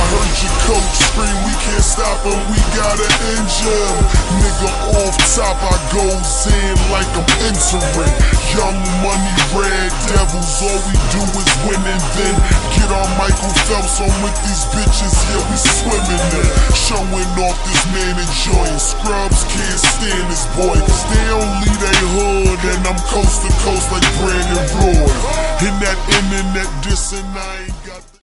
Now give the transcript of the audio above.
heard your coach scream, we can't stop him, we gotta injure him. Nigga off top, I goes in like I'm entering. Young money, red devils, all we do is win and then get our Michael Phelps on with these bitches, yeah, we swimming in. Showing off this man enjoying. Scrubs can't stand this boy, cause they only they hood, and I'm coast to coast like Brandon Roy. In that internet dissing, I ain't got